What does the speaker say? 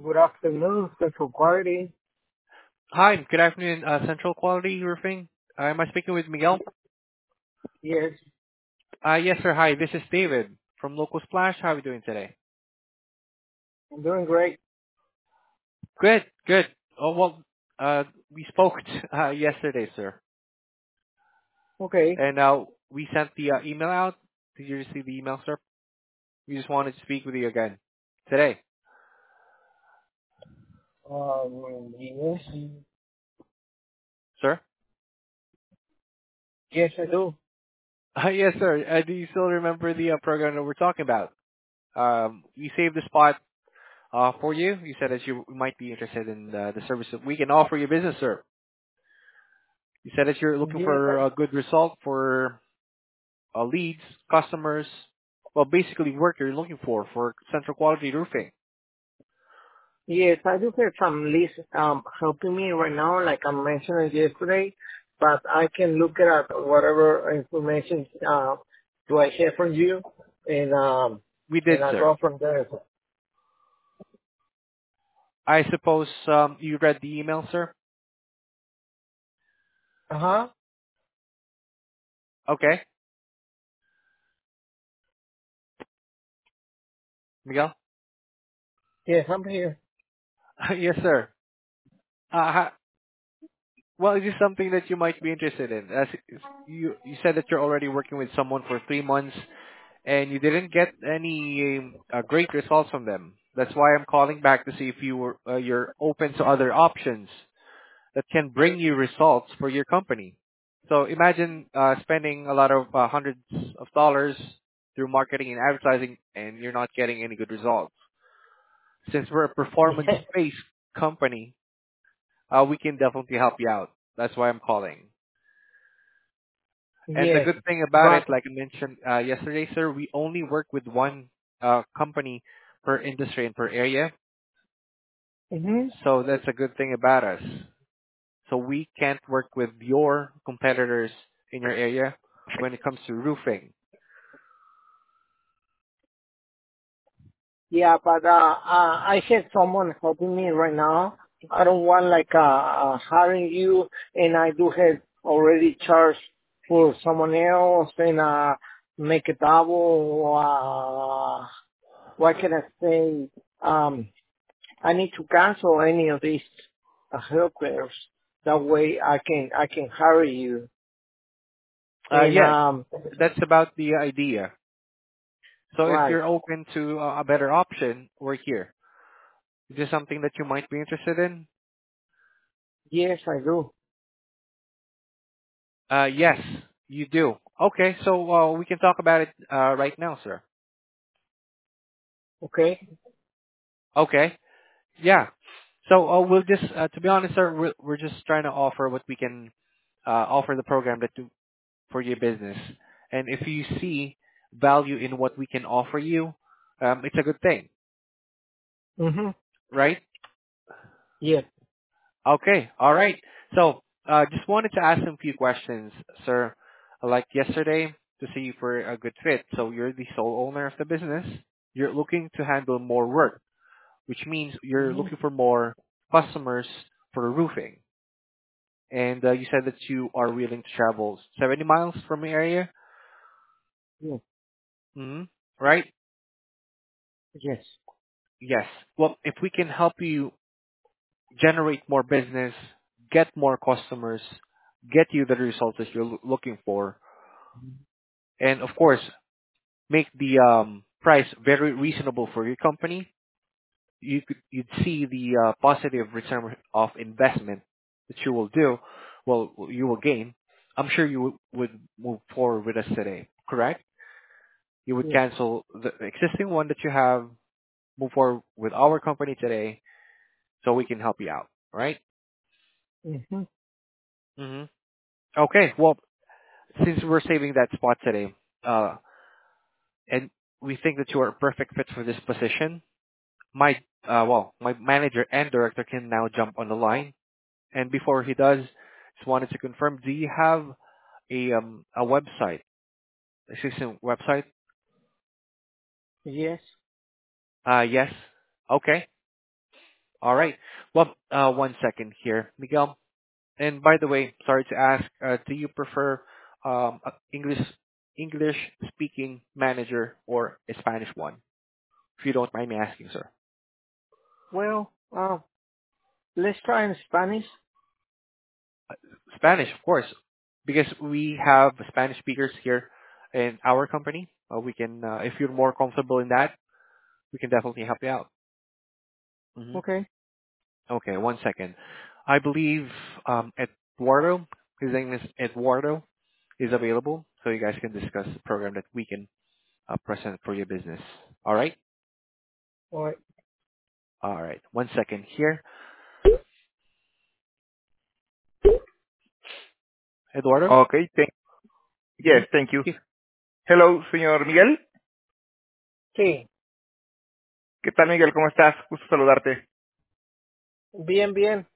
Good afternoon, Central Quality. Hi, good afternoon, Central Quality Roofing. Am I speaking with Miguel? Yes, Yes, sir. Hi, this is David from Local Splash. How are we doing today? I'm doing great. Good, good. Oh, well, we spoke yesterday, sir, Okay. and we sent the email out. Did you receive the email, sir? We just wanted to speak with you again today, Yes, sir. yes, I do. Yes, sir. Do you still remember the program that we're talking about? We saved the spot for you. You said that you might be interested in the service that we can offer your business, sir. You said that you're looking Yes, for a good result for leads, customers, well, basically work you're looking for Central Quality Roofing. yes, I do have some list helping me right now, like I mentioned yesterday. But I can look at whatever information do I have from you, and We and did, I sir. go from there. I suppose you read the email, sir? Uh huh. Okay. Miguel? Yes, I'm here. Yes, sir. Ha- well, is this something that you might be interested in? As you said that you're already working with someone for 3 months and you didn't get any great results from them. That's why I'm calling back to see if you're open to other options that can bring you results for your company. So imagine spending a lot of hundreds of dollars through marketing and advertising, and you're not getting any good results. Since we're a performance-based company, we can definitely help you out. That's why I'm calling. And the Yes, good thing about it, but like I mentioned yesterday, sir, we only work with one company per industry and per area. mm-hmm. So that's a good thing about us. So we can't work with your competitors in your area when it comes to roofing. Yeah, but I had someone helping me right now. I don't want like hiring you, and I do have already charged for someone else, and make a double. What can I say? I need to cancel any of these helpers. That way, I can hire you. And Yes, that's about the idea. So if right, you're open to a better option, we're here. Is this something that you might be interested in? yes, I do. Yes, you do. Okay, so we can talk about it right now, sir. Okay. Okay, yeah. So we'll just, to be honest, sir, we're just trying to offer what we can offer the program that do for your business. And if you see value in what we can offer you, it's a good thing, Mhm. right? Yes. Okay. All right. So, just wanted to ask some few questions, sir. Like yesterday, to see if we're a good fit. So you're the sole owner of the business. You're looking to handle more work, which means you're Mhm. looking for more customers for roofing. And you said that you are willing to travel 70 miles from your area. Yes. Hmm. Right? Yes. Yes. Well, if we can help you generate more business, get more customers, get you the results that you're looking for, and of course, make the price very reasonable for your company, you'd see the positive return of investment that you will do, well, you will gain. I'm sure you would move forward with us today, correct? You would Yes. cancel the existing one that you have, move forward with our company today, so we can help you out, right? Mhm. Hmm. Okay, well, since we're saving that spot today, uh, and we think that you are a perfect fit for this position, my manager and director can now jump on the line. And before he does, just wanted to confirm: do you have a website, existing website? Yes. Yes. Okay. All right. Well, 1 second here, Miguel. And by the way, sorry to ask, do you prefer a English speaking manager or a Spanish one? If you don't mind me asking, sir. Well, let's try in Spanish. Spanish, of course, because we have Spanish speakers here in our company. We can, if you're more comfortable in that, we can definitely help you out. Hmm. Okay. Okay, 1 second. I believe Eduardo, his name is Eduardo, is available, so you guys can discuss the program that we can present for your business. All right? All right. All right. 1 second here. Eduardo? Okay, yes, Mm-hmm. thank you. Hello, señor Miguel. Sí. ¿Qué tal, Miguel? ¿Cómo estás? Gusto saludarte. Bien, bien.